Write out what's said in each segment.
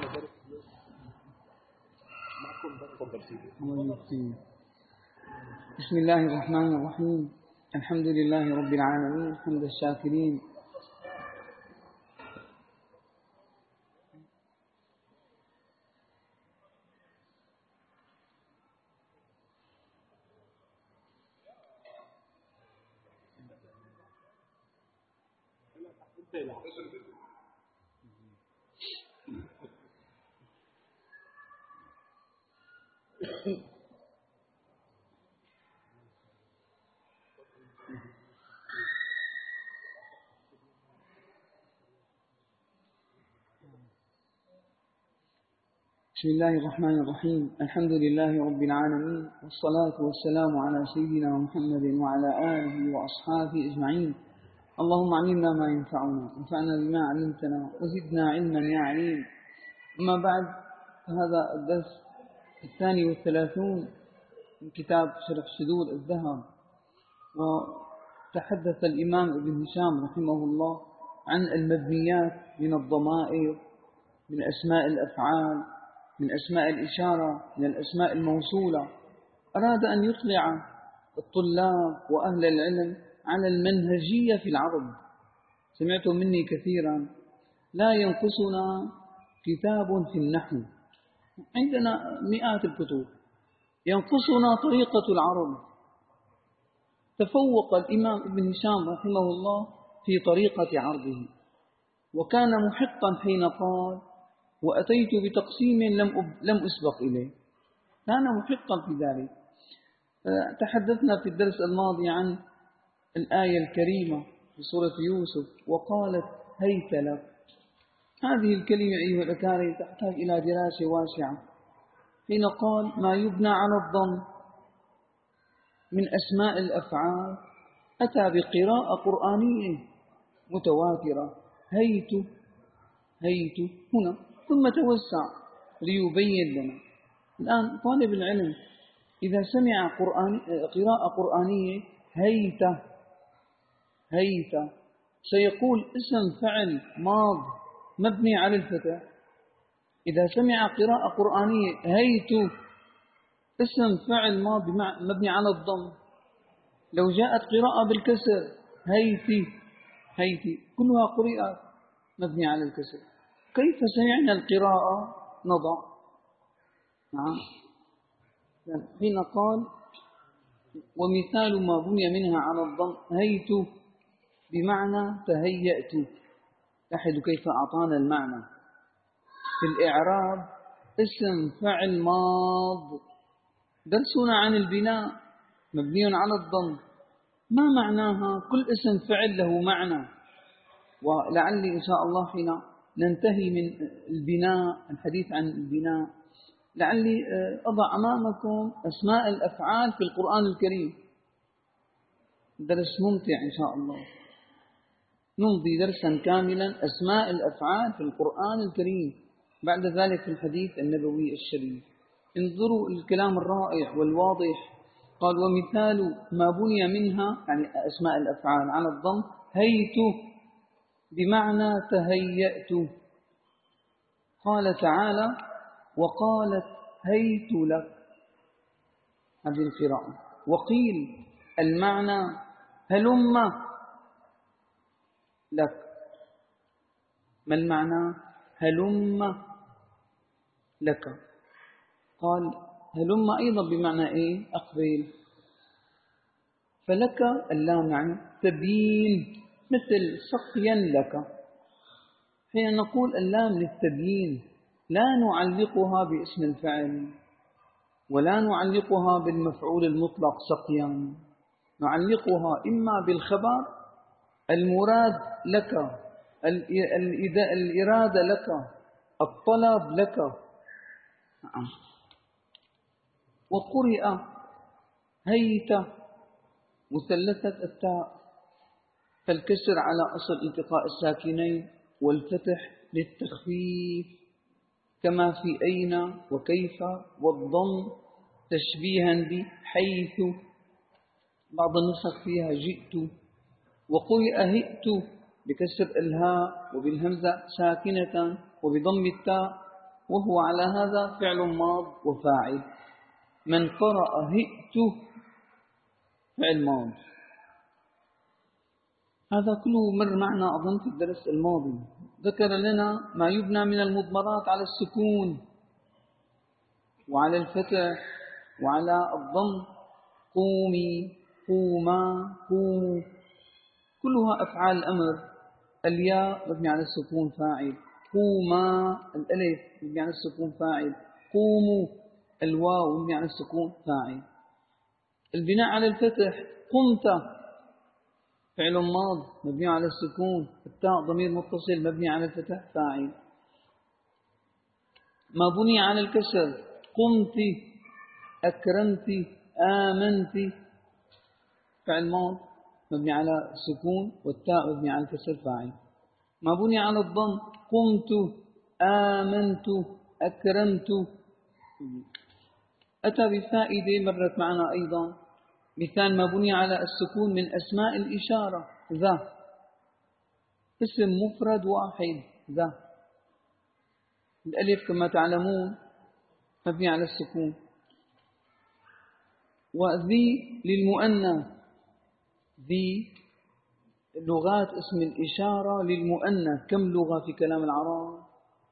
بسم الله الرحمن الرحيم. الحمد لله رب العالمين حمد الشاكرين. بسم الله الرحمن الرحيم. الحمد لله رب العالمين، والصلاة والسلام على سيدنا محمد وعلى آله وأصحابه أجمعين. اللهم علمنا ما ينفعنا، وانفعنا بما علمتنا، وزدنا علما يا عليم. أما بعد، هذا الدرس 32 من كتاب شرح شذور الذهب. وتحدث الإمام ابن هشام رحمه الله عن المبنيات من الضمائر، من أسماء الأفعال، من أسماء الإشارة، من الأسماء الموصولة. أراد أن يطلع الطلاب وأهل العلم على المنهجية في العرض. سمعتم مني كثيرا: لا ينقصنا كتاب في النحو. عندنا مئات الكتب، ينقصنا طريقة العرض. تفوق الإمام ابن هشام رحمه الله في طريقة عرضه، وكان محقا حين قال: وأتيت بتقسيم لم أسبق إليه. كان محقا في ذلك. تحدثنا في الدرس الماضي عن الآية الكريمة في سورة يوسف: وقالت هيت لك. هذه الكلمة أيها الأكارم تحتاج إلى دراسة واسعة. حين قال ما يبنى على الضم من أسماء الأفعال، أتى بقراءة قرآنية متواترة: هيت هيت هنا، ثم توسع ليبين لنا. الآن طالب العلم إذا سمع قراءة قرآنية هيت هيت، سيقول اسم فعل ماض مبني على الفتح. إذا سمع قراءة قرآنية هيت، اسم فعل ماض مبني على الضم. لو جاءت قراءة بالكسر هيتي هيتي، كلها قرئت مبني على الكسر. كيف سمعنا القراءة نضع؟ نعم. حين قال ومثال ما بني منها على الضم هيت بمعنى تهيأت. لاحظوا كيف أعطانا المعنى. في الإعراب اسم فعل ماض. درسنا عن البناء مبني على الضم، ما معناها؟ كل اسم فعل له معنى. ولعلي إن شاء الله حين ننتهي من البناء، الحديث عن البناء، لعلي أضع أمامكم أسماء الأفعال في القرآن الكريم. درس ممتع إن شاء الله. نمضي درسا كاملا أسماء الأفعال في القرآن الكريم، بعد ذلك في الحديث النبوي الشريف. انظروا الكلام الرائع والواضح. قال ومثال ما بني منها، يعني أسماء الأفعال، على الضم هيت بمعنى تهيأت. قال تعالى وقالت هيت لك، هذه القراءة. وقيل المعنى هلم لك. ما المعنى؟ هلم لك. قال هلم أيضا بمعنى إيه؟ أقبل. فلك اللام يعني تبيين، مثل سقيا لك. حين نقول اللام للتبيين لا نعلقها باسم الفعل، ولا نعلقها بالمفعول المطلق سقيا، نعلقها إما بالخبر المراد لك، الإرادة لك، الطلب لك. وقرئ هيت مثلثة التاء، فالكسر على أصل التقاء الساكنين، والفتح للتخفيف، كما في أين وكيف، والضم تشبيها بحيث، بعض النسخ فيها جئت. وقرئ هئت بكسر الهاء وبالهمزة ساكنة وبضم التاء، وهو على هذا فعل ماض وفاعل. من قرأ هئت فعل ماض. هذا كله مر معنا أظن في الدرس الماضي. ذكر لنا ما يبنى من المضمرات على السكون وعلى الفتح وعلى الضم: قومي، قوما، قوموا، كلها أفعال الأمر. الياء مبني على السكون فاعل، قوما الألف مبني على السكون فاعل، قوموا الواو مبني على السكون فاعل. البناء على الفتح: قمت فعل ماض مبني على السكون، التاء ضمير متصل مبني على الفتح فاعل. ما بني على الكسر: قمت، أكرمت، آمنت فعل ماض مبني على السكون والتاء مبني على الكسر فاعل. ما بني على الضم: قمت، آمنت، أكرمت. أتى بفائدة مرت معنا أيضا. مثال ما بني على السكون من أسماء الإشارة: ذا، اسم مفرد واحد ذا. الألف كما تعلمون مبني على السكون. وذي للمؤنث، ذي لغات اسم الإشارة للمؤنث. كم لغة في كلام العرب؟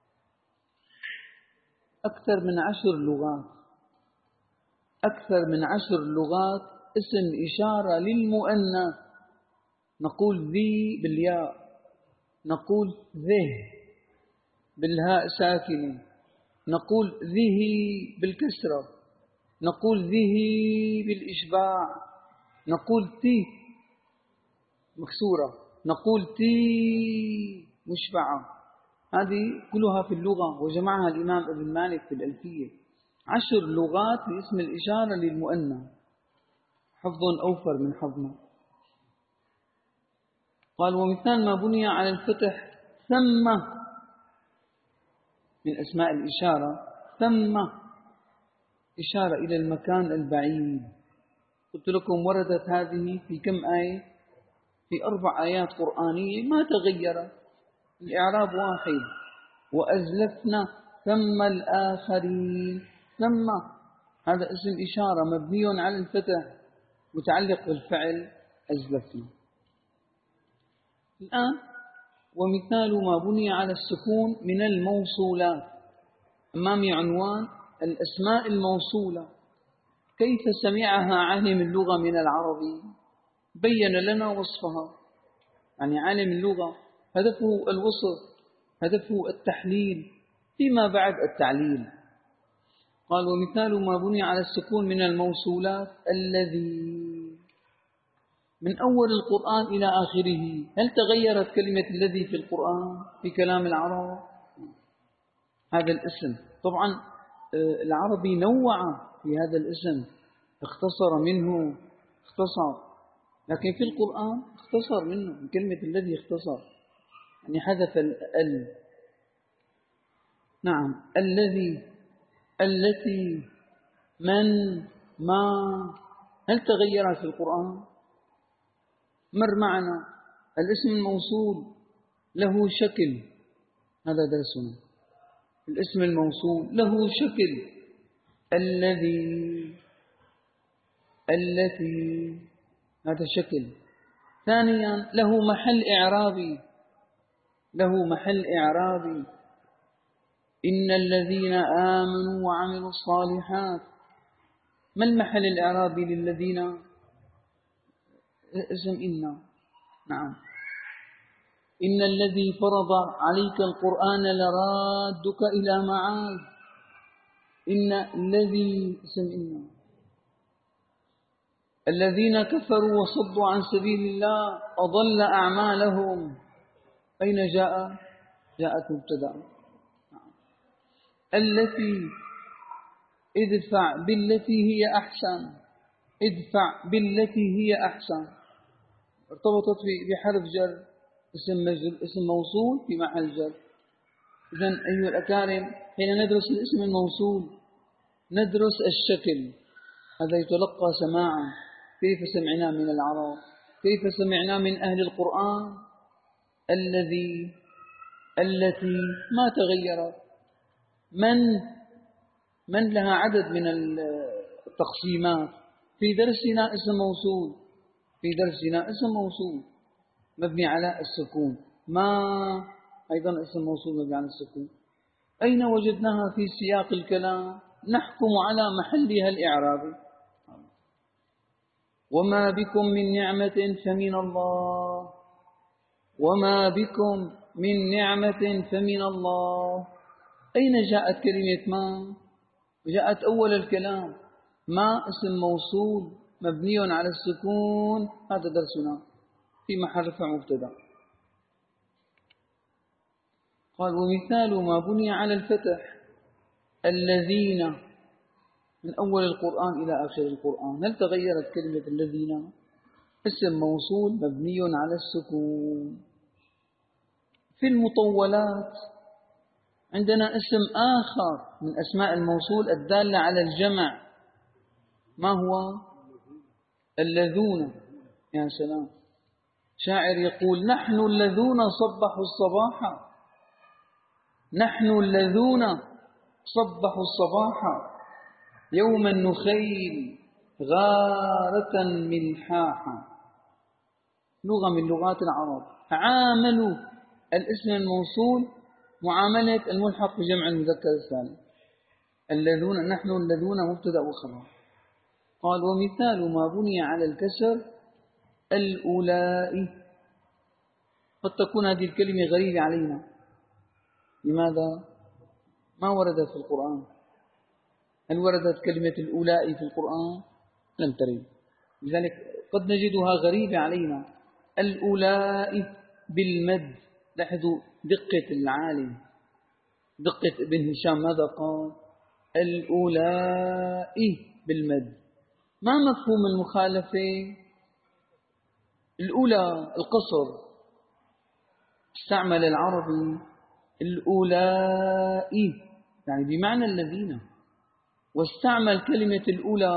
أكثر من 10 لغات. أكثر من 10 لغات اسم إشارة للمؤنث. نقول ذي بالياء، نقول ذه بالهاء ساكنة، نقول ذه بالكسرة، نقول ذه بالإشباع، نقول تي مكسورة، نقول تي مشبعة. هذه كلها في اللغة، وجمعها الإمام ابن مالك في الألفية. 10 لغات لاسم الإشارة للمؤنث، حفظ أوفر من حظنا. قال: ومثال ما بني على الفتح: ثم، من أسماء الإشارة. ثم إشارة إلى المكان البعيد. قلت لكم وردت هذه في كم آية؟ في 4 آيات قرآنية ما تغيرت، الإعراب واحد: وأزلفنا ثم الآخرين. ثم هذا اسم إشارة مبني على الفتح متعلق بالفعل أزلفنا. الآن ومثال ما بني على السكون من الموصولات. أمامي عنوان الأسماء الموصولة. كيف سمعها عالم اللغة من العربي؟ بين لنا وصفها. يعني عالم اللغة هدفه الوصف، هدفه التحليل، فيما بعد التعليل. قال: ومثال ما بني على السكون من الموصولات: الذي. من أول القرآن إلى آخره هل تغيرت كلمة الذي في القرآن في كلام العرب؟ هذا الاسم طبعا العربي نوع في هذا الاسم، اختصر منه، لكن في القرآن اختصر منه، من كلمة الذي اختصر، يعني حذف ال. نعم، الذي، التي، من، ما، هل تغيرت في القرآن؟ مر معنا الاسم الموصول له شكل، هذا درسنا. الاسم الموصول له شكل: الذي، التي، هذا شكل. ثانيا له محل إعرابي، له محل إعرابي: إن الذين آمنوا وعملوا الصالحات. ما المحل الإعرابي للذين؟ اسم إن. نعم، إن الذي فرض عليك القرآن لرادك إلى معاد. إن الذي اسم إن. الذين كفروا وصدوا عن سبيل الله أضل أعمالهم. أين جاء؟ جاءت مبتدأ. التي، ادفع بالتي هي أحسن، ادفع بالتي هي أحسن، ارتبطت بحرف جر، اسم موصول في محل جر. إذن أيها الأكارم، حين ندرس الاسم الموصول ندرس الشكل. هذا يتلقى سماعا. كيف سمعنا من العرب؟ كيف سمعنا من أهل القرآن؟ الذي، التي ما تغيرت. من لها عدد من التقسيمات. في درسنا اسم موصول مبني على السكون. ما أيضا اسم موصول مبني على السكون. أين وجدناها في سياق الكلام؟ نحكم على محلها الإعرابي. وما بكم من نعمة فمن الله. وما بكم من نعمة فمن الله. أين جاءت كلمة ما؟ جاءت أول الكلام. ما اسم موصول مبني على السكون. هذا درسنا في محل رفع مبتدأ. قال ومثال ما بني على الفتح الذين، من أول القرآن إلى آخر القرآن. هل تغيرت كلمة الذين؟ اسم موصول مبني على السكون. في المطولات عندنا اسم آخر من أسماء الموصول الدالة على الجمع. ما هو؟ اللذون. يا سلام، شاعر يقول نحن الذون صبحوا الصباح. نحن الذون صبحوا الصباح يوم النخيل غارة ملحاحا. لغة من لغات العرب عاملوا الاسم الموصول معاملة الملحق بجمع المذكر السالم. الذون، نحن الذون مبتدأ وخبر. قال ومثال ما بني على الكسر الأولئك. قد تكون هذه الكلمة غريبة علينا. لماذا؟ ما وردت في القرآن. هل وردت كلمة الأولئك في القرآن؟ لم ترد. لذلك قد نجدها غريبة علينا. الأولئك بالمد. لاحظوا دقة العالم، دقة ابن هشام. ماذا قال؟ الأولئك بالمد. ما مفهوم المخالفة؟ الأولى القصر. استعمل العربي الأولئك يعني بمعنى الذين، واستعمل كلمة الأولى،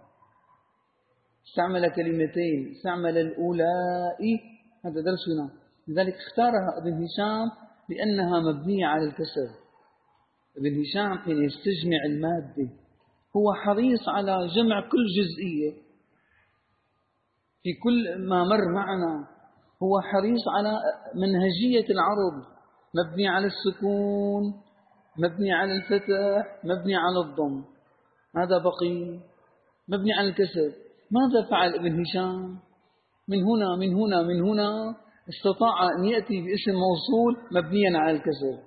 استعمل كلمتين، استعمل الأولئك. هذا درسنا. لذلك اختارها ابن هشام لأنها مبنية على الكسر. ابن هشام حين يستجمع المادة هو حريص على جمع كل جزئية في كل ما مر معنا. هو حريص على منهجية العرض، مبني على السكون، مبني على الفتح، مبني على الضم. هذا بقي مبني على الكسر. ماذا فعل ابن هشام؟ من هنا استطاع أن يأتي باسم موصول مبنيا على الكسر.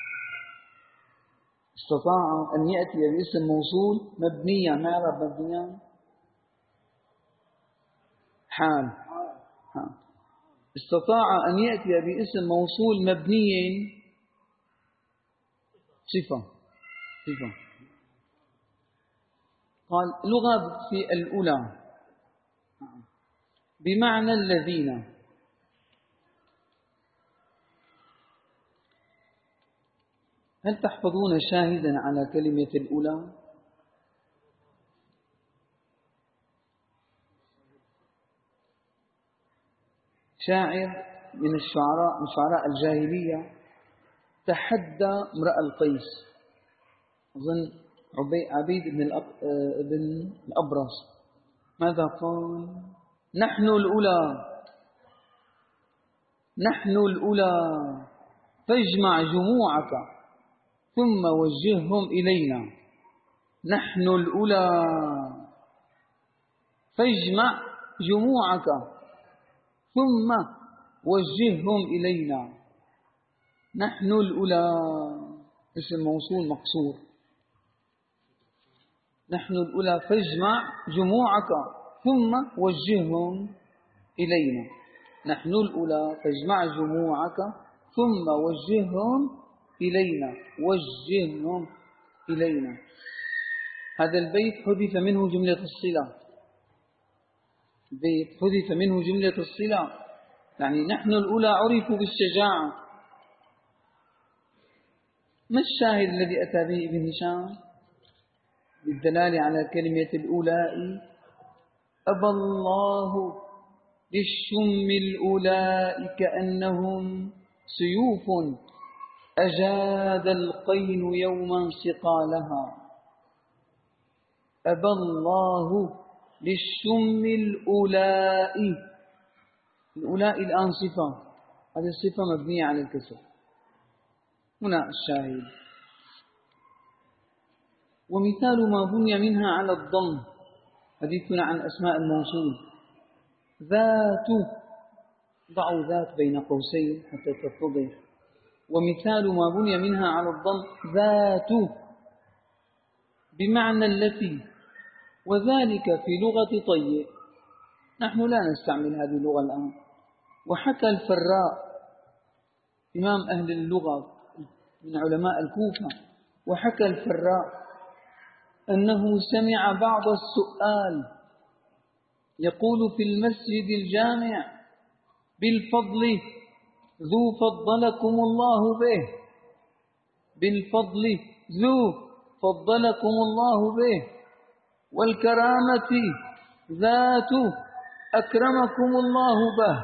استطاع أن يأتي باسم موصول مبنيا. ما يعرف مبنيا؟ حال. استطاع أن يأتي باسم موصول مبني صفة. قال لغة في الأولى بمعنى الذين. هل تحفظون شاهدا على كلمة الأولى؟ شاعر من شعراء الجاهلية تحدى امرأ القيس، أظن عبيد بن الأبرص. ماذا قال؟ نحن الأولى فاجمع جموعك ثم وجههم إلينا. نحن الأولى فاجمع جموعك ثم وجههم إلينا. نحن الأولى اسم موصول مقصور. نحن الأولى فاجمع جموعك ثم وجههم إلينا. نحن الأولى فاجمع جموعك ثم وجههم إلينا. وجههم إلينا. هذا البيت حذف منه جملة الصلة. بيت حذف منه جملة الصلة، يعني نحن الأولى عرفوا بالشجاعة. ما الشاهد الذي أتى به ابن هشام بالدلالة على كلمة الأولاء؟ أبى الله بالشم الأولئك أنهم سيوف أجاد القين يوما سقالها أبى الله للشم الأولاء. الأولاء الآن صفة، هذه الصفة مبنية على الكسر. هنا الشاهد: ومثال ما بني منها على الضم، حديثنا عن أسماء الموصول. ذات، ضعوا ذات بين قوسين حتى تتضح. ومثال ما بني منها على الضم ذات بمعنى التي، وذلك في لغة طي. نحن لا نستعمل هذه اللغة الآن. وحكى الفراء إمام أهل اللغة من علماء الكوفة، وحكى الفراء أنه سمع بعض السؤال يقول في المسجد الجامع: بالفضل ذو فضلكم الله به، بالفضل ذو فضلكم الله به، والكرامة ذات أكرمكم الله به.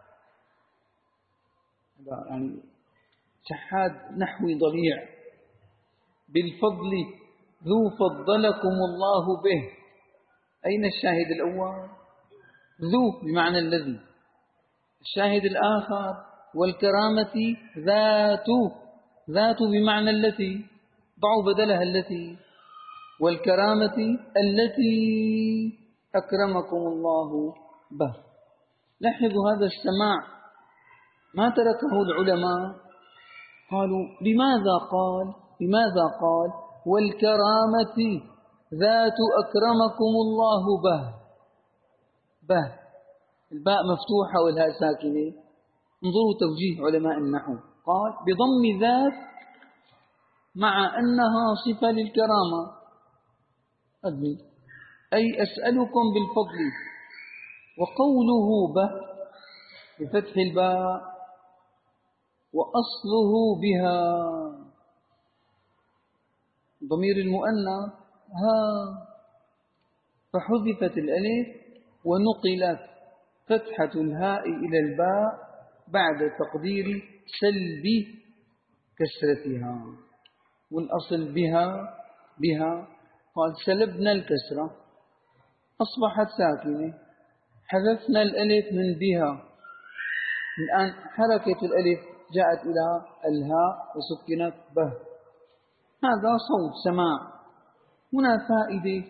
يعني شحاد نحوي ضليع. بالفضل ذو فضلكم الله به، أين الشاهد الأول؟ ذو بمعنى الذي. الشاهد الآخر: والكرامة ذات، ذات بمعنى التي، ضعوا بدلها التي. والكرامة التي أكرمكم الله به. لاحظوا هذا السماع ما تركه العلماء، قالوا لماذا قال والكرامة ذات أكرمكم الله به. به الباء مفتوحة والهاء ساكنة. انظروا توجيه علماء النحو، قال بضم ذات مع أنها صفة للكرامة، أي أسألكم بالفضل. وقوله به بفتح الباء وأصله بها، ضمير المؤنث ها، فحذفت الألف ونقلت فتحة الهاء إلى الباء بعد تقدير سلب كسرتها. والأصل بها قال سلبنا الكسرة أصبحت ساكنة، حذفنا الألف من بها، الآن حركة الألف جاءت إلى الهاء وسكنت به. هذا صوت سماع. هنا فائدة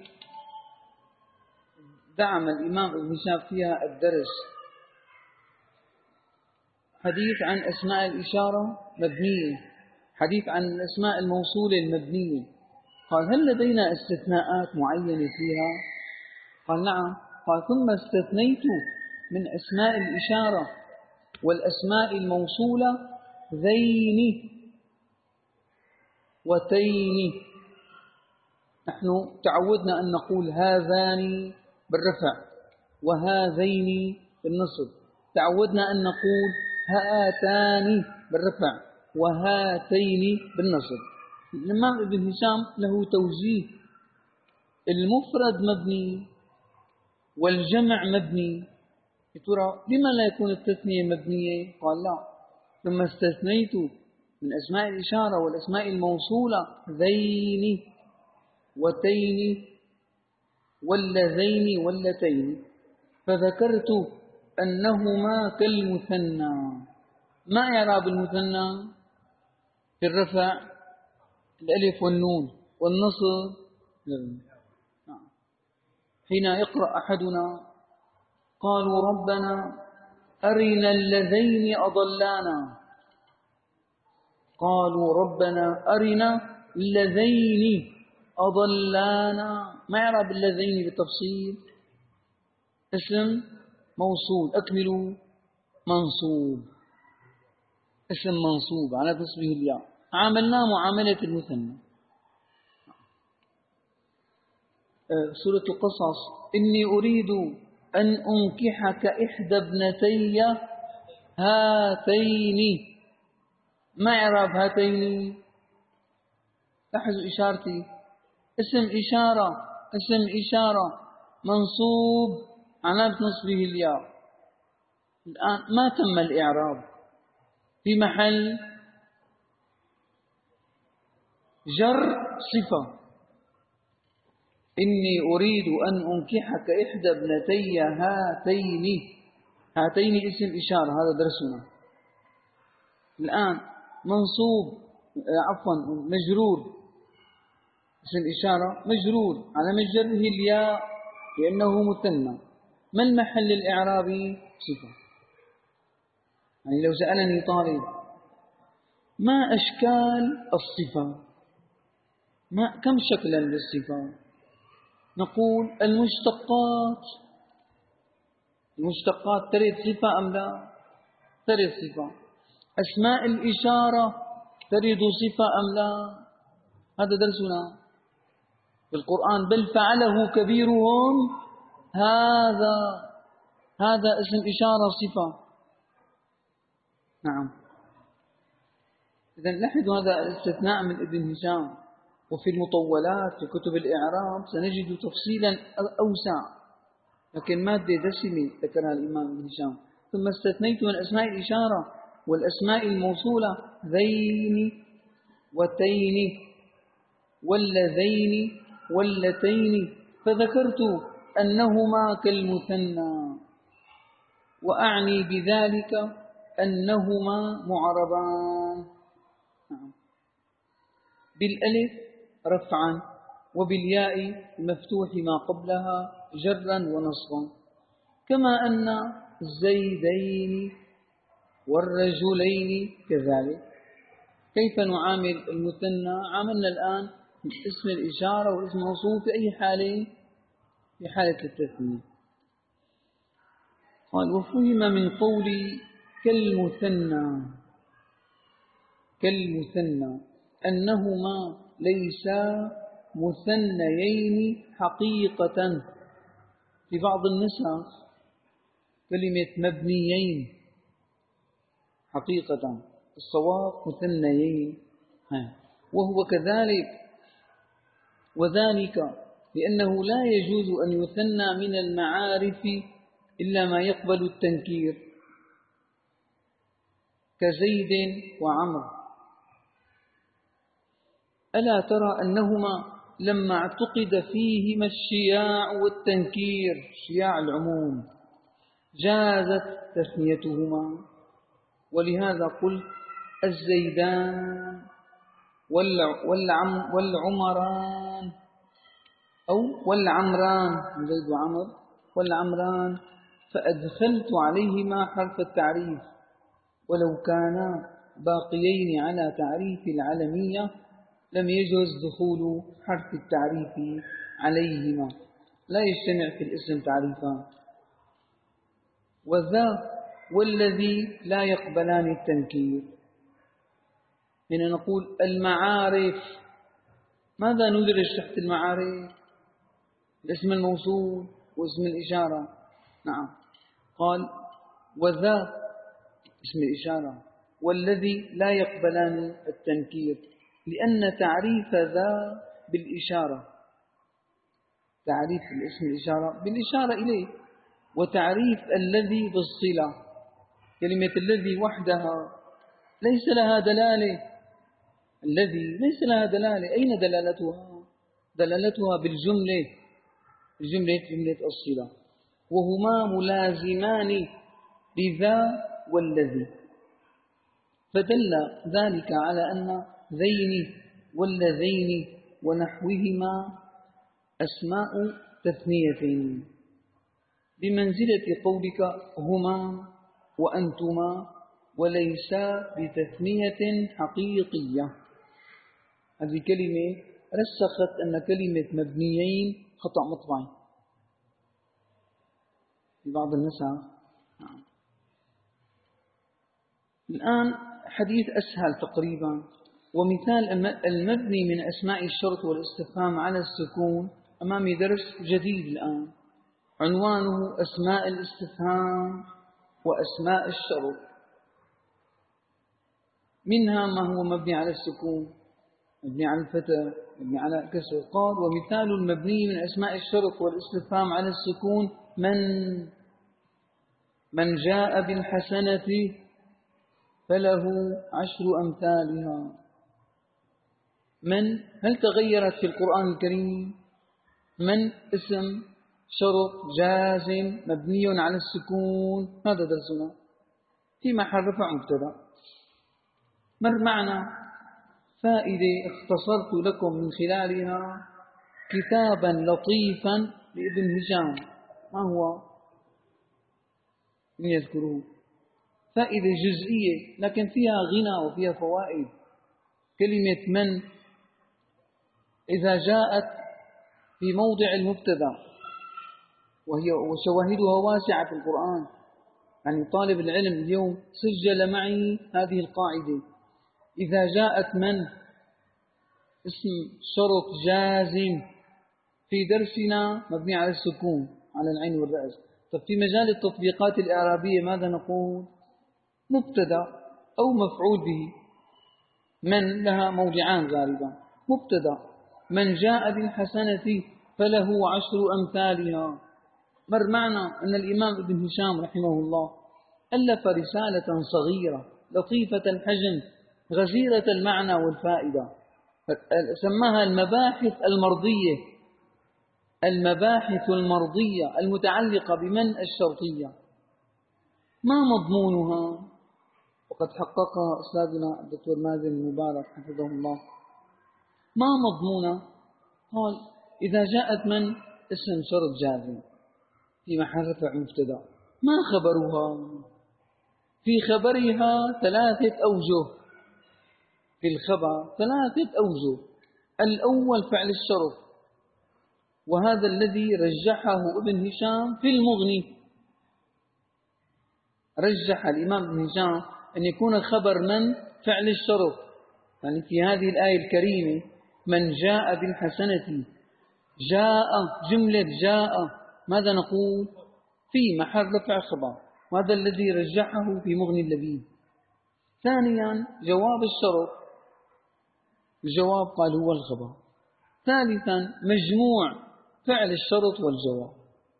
دعم الإمام ابن هشام فيها الدرس. حديث عن أسماء الإشارة مبنية، حديث عن الأسماء الموصولة المبنية. قال هل لدينا استثناءات معينة فيها؟ قال نعم. قال ثم استثنيت من أسماء الإشارة والأسماء الموصولة ذين وتين. نحن تعودنا أن نقول هذان بالرفع وهذين بالنصب، تعودنا أن نقول هاتان بالرفع وهاتين بالنصب. الإمام ابن هشام له توجيه: المفرد مبني والجمع مبني، ترى لما لا يكون التثنية مبنية؟ قال لا. ثم استثنيت من أسماء الإشارة والأسماء الموصولة ذين وتين واللذين واللتين، فذكرت أنهما كالمثنى. ما إعراب المثنى؟ في الرفع الألف والنون، والنصب حين يقرأ أحدنا قالوا ربنا أرنا اللذين أضلانا، قالوا ربنا أرنا اللذين أضلانا. ما يعرف اللذين بالتفصيل؟ اسم موصول، أكملوا منصوب، اسم منصوب على تصبيه الياء، عاملنا معاملة المثنى. سورة القصص: إني أريد أن أنكحك إحدى ابنتي هاتين. ما إعراب هاتين؟ لاحظوا إشارتي، اسم إشارة منصوب علامة نصبه الياء. الآن ما تم الإعراب، في محل جر صفة. إني أريد أن أنكحك إحدى ابنتي هاتين. هاتين اسم إشارة، هذا درسنا. الآن منصوب، عفوا مجرور، اسم إشارة مجرور على مجره الياء لأنه مثنى. ما المحل الإعرابي؟ صفة. يعني لو سألني طالب ما أشكال الصفة، كم شكلا للصفة؟ نقول المشتقات ترد صفة أم لا؟ ترد صفة. أسماء الإشارة ترد صفة أم لا؟ هذا درسنا في القرآن. بل فعله كبيرهم هذا اسم إشارة صفة. نعم. إذن لاحظوا هذا الاستثناء من ابن هشام. وفي المطولات في كتب الإعراب سنجد تفصيلا أوسع، لكن مادة دسمة ذكرها الإمام ابن هشام. ثم استثنيت من أسماء الإشارة والأسماء الموصولة ذين وتين واللذين واللتين، فذكرت أنهما كالمثنى، وأعني بذلك أنهما معربان بالألف رفعا وبالياء المفتوح ما قبلها جرا ونصبا، كما أن الزيدين والرجلين كذلك. كيف نعامل المثنى؟ عاملنا الآن اسم الإشارة واسم الموصول في أي حالة؟ في حالة التثنية. قال وفهم من قولي كالمثنى أنهما ليسا مثنيين حقيقة. في بعض النسخ كلمة مبنيين حقيقة، الصواب مثنيين، وهو كذلك. وذلك لأنه لا يجوز أن يثنى من المعارف إلا ما يقبل التنكير كزيد وعمر. ألا ترى أنهما لما اعتقد فيهما الشياع والتنكير، شياع العموم، جازت تثنيتهما. ولهذا قلت الزيدان والعمران أو والعمران، زيد وعمر والعمران، فأدخلت عليهما حرف التعريف، ولو كانا باقيين على تعريف العلمية لم يجوز دخول حرف التعريف عليهما، لا يجتمع في الاسم تعريفان. وذا والذي لا يقبلان التنكير. هنا نقول المعارف. ماذا ندرج تحت المعارف؟ الاسم الموصول واسم الإشارة. نعم. قال وذا اسم الإشارة والذي لا يقبلان التنكير، لأن تعريف ذا بالإشارة، تعريف الاسم الإشارة بالإشارة إليه، وتعريف الذي بالصلة. كلمة الذي وحدها ليس لها دلالة، الذي ليس لها دلالة. أين دلالتها؟ دلالتها بالجملة، جملة الصلة، وهما ملازمان لذا والذي. فدل ذلك على أن ذين والذين ونحوهما أسماء تثنية بمنزلة قولك هما وأنتما، وليس بتثنية حقيقية. هذه كلمة رسخت أن كلمة مبنيين خطأ مطبعي في بعض النسخ. الآن حديث أسهل تقريبا. ومثال المبني من أسماء الشرط والاستفهام على السكون. أمامي درس جديد الآن عنوانه أسماء الاستفهام وأسماء الشرط. منها ما هو مبني على السكون، مبني على الفتح، مبني على كسر. قال ومثال المبني من أسماء الشرط والاستفهام على السكون من جاء بالحسنة فله 10 أمثالها. من هل تغيرت في القرآن الكريم؟ من اسم شرط جازم مبني على السكون، هذا درسنا في محل رفع مبتدأ. ما المعنى؟ فائدة اختصرت لكم من خلالها كتابا لطيفا لابن هشام. ما هو؟ من يذكره؟ فائدة جزئية لكن فيها غنى وفيها فوائد. كلمة من إذا جاءت في موضع المبتدأ وشواهدها واسعة في القرآن، يعني طالب العلم اليوم سجل معي هذه القاعدة: إذا جاءت من اسم شرط جازم في درسنا مبني على السكون على العين والرأس. طب في مجال التطبيقات الإعرابية ماذا نقول؟ مبتدأ أو مفعول به. من لها موضعان غالبا. مبتدأ: من جاء بالحسنة فله 10 أمثالها. ما المعنى؟ أن الإمام ابن هشام رحمه الله ألف رسالة صغيرة لطيفة الحجم غزيرة المعنى والفائدة، سماها المباحث المرضية، المباحث المرضية المتعلقة بمن الشرطية. ما مضمونها؟ وقد حققها أستاذنا الدكتور مازن المبارك حفظه الله. ما مضمونها؟ قال: إذا جاءت من اسم شرط جازم في محل رفع مبتدأ، ما خبرها؟ في خبرها 3 أوجه. في الخبر 3 أوجه. الأول فعل الشرط، وهذا الذي رجحه ابن هشام في المغني. رجح الإمام ابن هشام أن يكون خبر من فعل الشرط، يعني في هذه الآية الكريمة من جاء بالحسنة، جاء جملة جاء ماذا نقول؟ في محل رفع خبر، وهذا الذي رجحه في مغني اللبيب. ثانيا جواب الشرط، الجواب قال هو الخبر. ثالثا مجموع فعل الشرط والجواب.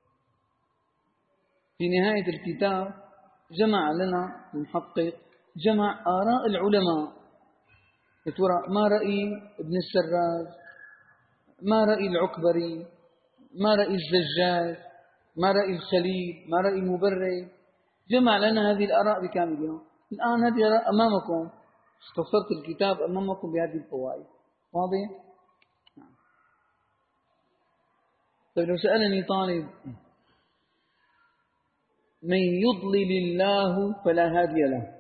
في نهاية الكتاب جمع لنا المحقق جمع آراء العلماء. ترى ما رأي ابن السراج، ما رأي العكبري، ما رأي الزجاج، ما رأي الخليل، ما رأي المبرد. جمع لنا هذه الآراء بكاملها. الآن هذه الآراء أمامكم، اختصرت الكتاب أمامكم بهذه الفوائد. واضح؟ طيب لو سألني طالب: من يضلل الله فلا هادي له.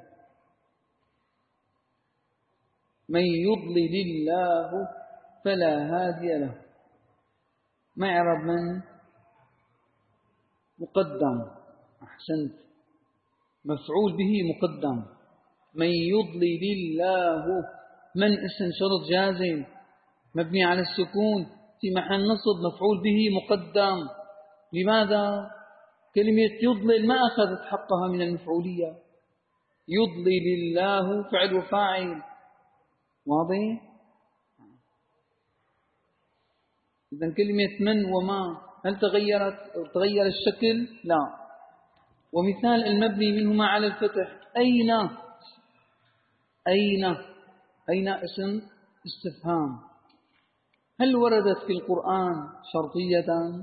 من يضلل الله فلا هادي له. ما يعرف من؟ مقدم. أحسنت، مفعول به مقدم. من يضلل الله، من اسم شرط جازم مبني على السكون في محل نصب، مفعول به مقدم. لماذا؟ كلمة يضلل ما أخذت حقها من المفعولية. يضلل الله فعل وفاعل. واضح؟ إذن كلمة من وما هل تغير الشكل؟ لا. ومثال المبني منهما على الفتح: أين؟ أين؟ أين اسم استفهام. هل وردت في القرآن شرطية؟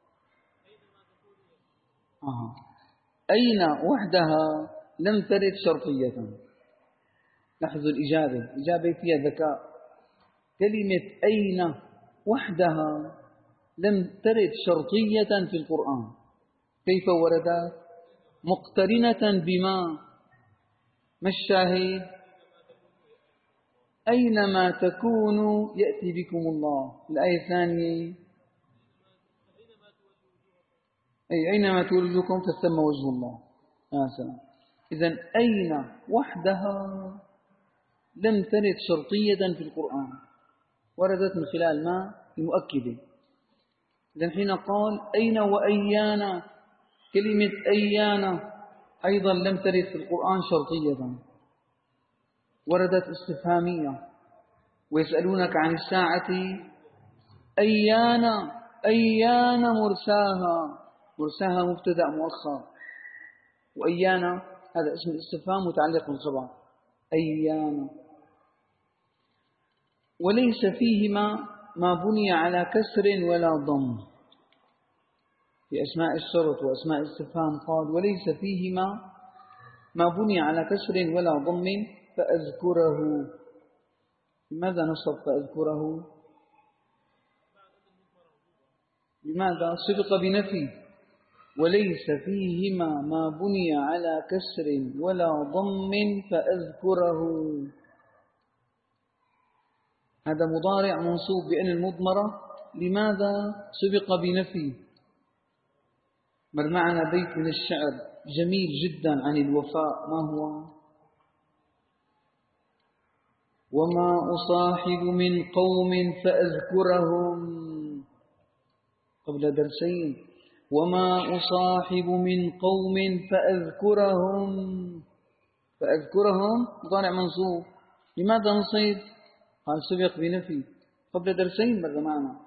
أين وحدها لم ترد شرطية. لاحظوا الإجابة فيها ذكاء. كلمة أين وحدها لم ترد شرطية في القرآن. كيف وردت؟ مقترنة بما؟ ما الشاهد؟ أينما تكونوا يأتي بكم الله. الآية الثانية: أي أينما تولدكم فثم وجه الله. يا سلام. إذن أين وحدها لم ترد شرطية في القرآن، وردت من خلال ما؟ المؤكدة. إذن حين قال أين وأيانا، كلمة أيانا أيضا لم ترد في القرآن شرطية، وردت استفهامية. ويسألونك عن الساعة أيان مرساها. مرساها مبتدأ مؤخر، وأيانا هذا اسم الاستفهام متعلق بالخبر. أيانا. وليس فيهما ما بني على كسر ولا ضم. في أسماء الشرط وأسماء الاستفهام قال وليس فيهما ما بني على كسر ولا ضم فأذكره. لماذا نصب فأذكره؟ لماذا سبق بنفي وليس فيهما ما بني على كسر ولا ضم فأذكره. هذا مضارع منصوب بأن المضمرة. لماذا سبق بنفي؟ مر معنا بيت من الشعر جميل جدا عن الوفاء، ما هو؟ وما أصاحب من قوم فأذكرهم قبل درسين. وما أصاحب من قوم فأذكرهم مضارع منصوب. لماذا نصيب؟ قال سبق بنفي قبل درسين مر معنا.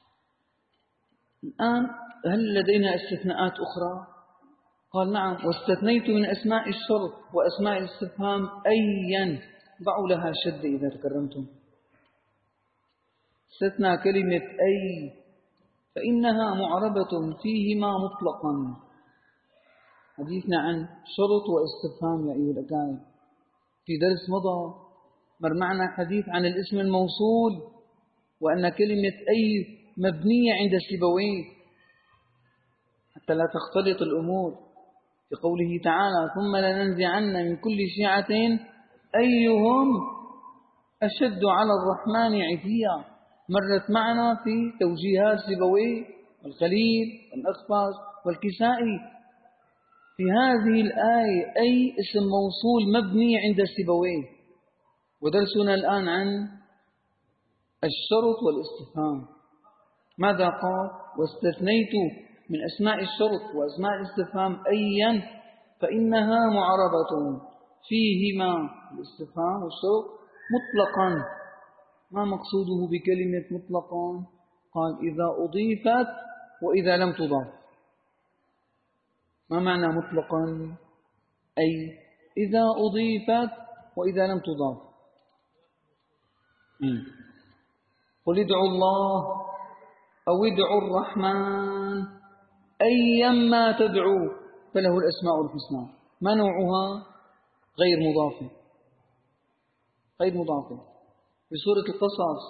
الآن هل لدينا استثناءات أخرى؟ قال نعم، واستثنيت من أسماء الشرط وأسماء الاستفهام أيا، ضعوا لها شد إذا تكرمتم. استثنى كلمة أي فإنها معربة فيهما مطلقا. حديثنا عن شرط واستفهام يا أيها الأكارم في درس مضى مر معنا حديث عن الاسم الموصول، وأن كلمة أي مبنية عند سيبويه حتى لا تختلط الأمور، في قوله تعالى ثم لننزعن من كل شيعة أيهم أشد على الرحمن عتيا. مرت معنا في توجيهات سيبويه والخليل والأخفاش والكسائي. في هذه الآية أي اسم موصول مبني عند سيبويه. ودرسنا الآن عن الشرط والاستفهام. ماذا قال؟ واستثنيت من أسماء الشرط وأسماء الاستفهام أيا فإنها معربة فيهما الاستفهام والشرط مطلقا. ما مقصوده بكلمة مطلقا؟ قال إذا أضيفت وإذا لم تضاف. ما معنى مطلقا؟ أي إذا أضيفت وإذا لم تضاف. قل ادعوا الله أو ادعوا الرحمن أيما تدعوا فله الأسماء الحسنى. ما نوعها؟ غير مضافة. في سورة القصص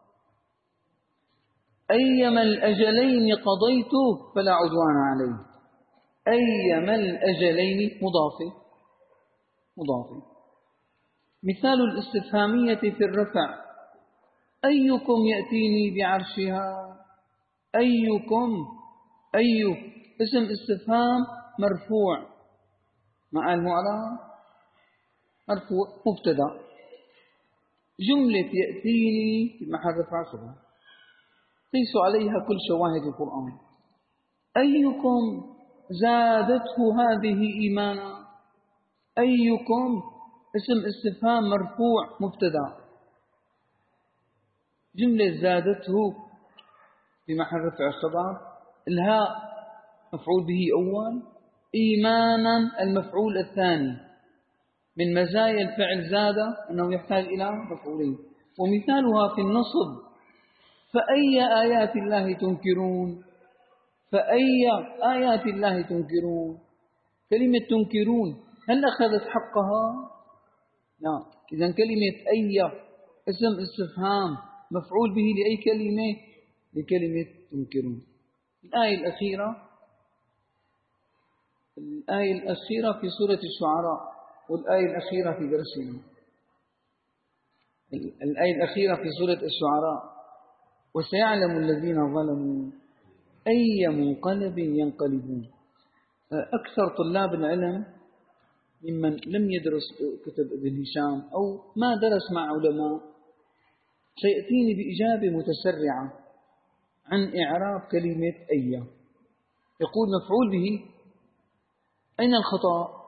أيما الأجلين قضيته فلا عدوان عليه. أيما الأجلين مضافة. مثال الاستفهامية في الرفع أيكم يأتيني بعرشها. أي اسم استفهام مرفوع مع المعرب مرفوع مبتدأ. جملة يأتيني في محل رفع خبر. قيسوا عليها كل شواهد القرآن. أيكم زادته هذه إيمانا. أيكم اسم استفهام مرفوع مبتدأ. جملة زادته في محل رفع خبر. الهاء مفعول به أول، إيمانا المفعول الثاني. من مزايا الفعل زاد أنه يحتاج إلى مفعولين. ومثالها في النصب فأي آيات الله تنكرون. كلمة تنكرون هل أخذت حقها؟ لا. إذن كلمة أي اسم استفهام مفعول به لأي كلمة؟ لكلمة تنكرون. الآية الأخيرة في سورة الشعراء والآية الأخيرة في درسنا. الآية الأخيرة في سورة الشعراء وسيعلم الذين ظلموا أي منقلب ينقلبون. أكثر طلاب العلم ممن لم يدرس كتب ابن هشام أو ما درس مع علماء سيأتيني بإجابة متسرعة عن إعراب كلمة أي. يقول مفعول به، أين الخطأ؟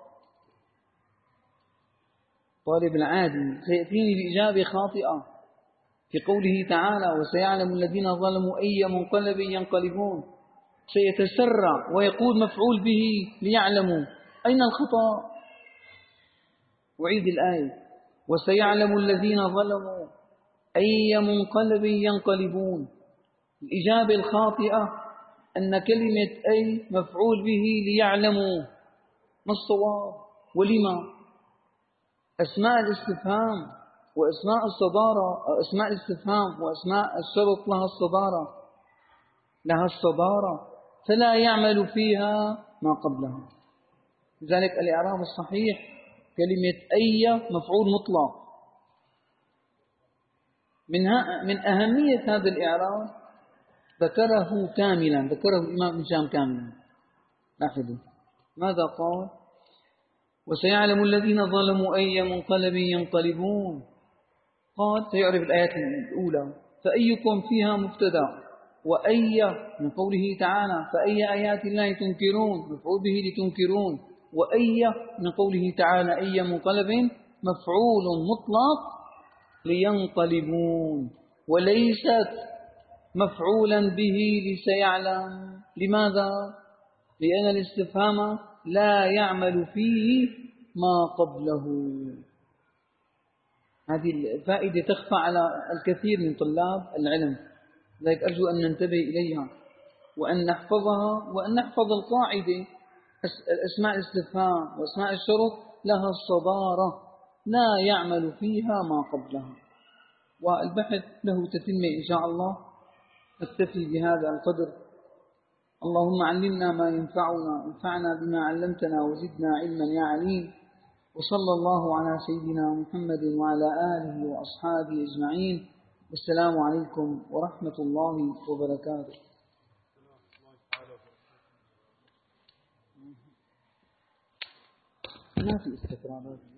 طالب العادي سيأتيني بإجابة خاطئة في قوله تعالى وسيعلم الذين ظلموا أي منقلب ينقلبون. سيتسرع ويقول مفعول به ليعلموا. أين الخطأ؟ أعيد الآية وسيعلم الذين ظلموا أي منقلب ينقلبون. الإجابة الخاطئة أن كلمة أي مفعول به ليعلموا. ما الصواب؟ ولما؟ أسماء الاستفهام وأسماء الصدارة، أسماء الاستفهام وأسماء الشرط لها الصدارة، فلا يعمل فيها ما قبلها. لذلك الإعراب الصحيح كلمة أي مفعول مطلق. من أهمية هذا الإعراب ذكره الإمام ابن هشام كاملا. لاحظوا ماذا قال: وسيعلم الذين ظلموا أي منقلب ينقلبون. قال سيعرف الآيات الأولى، فأيكم فيها مبتدأ، وأي من قوله تعالى فأي آيات الله تنكرون مفعول به لتنكرون، وأي من قوله تعالى أي منقلب مفعول مطلق لينقلبون، وليست مفعولا به لسيعلم. لماذا؟ لأن الاستفهام لا يعمل فيه ما قبله. هذه الفائدة تخفى على الكثير من طلاب العلم، لذلك أرجو أن ننتبه إليها وأن نحفظها، وأن نحفظ القاعدة: أسماء الاستفهام وأسماء الشرط لها الصدارة، لا يعمل فيها ما قبلها. والبحث له تتمة إن شاء الله. نكتفي بهذا القدر. اللهم علمنا ما ينفعنا، انفعنا بما علمتنا، وزدنا علما يا عليم. وصلى الله على سيدنا محمد وعلى آله وأصحابه أجمعين. والسلام عليكم ورحمة الله وبركاته. ما في استفراغات.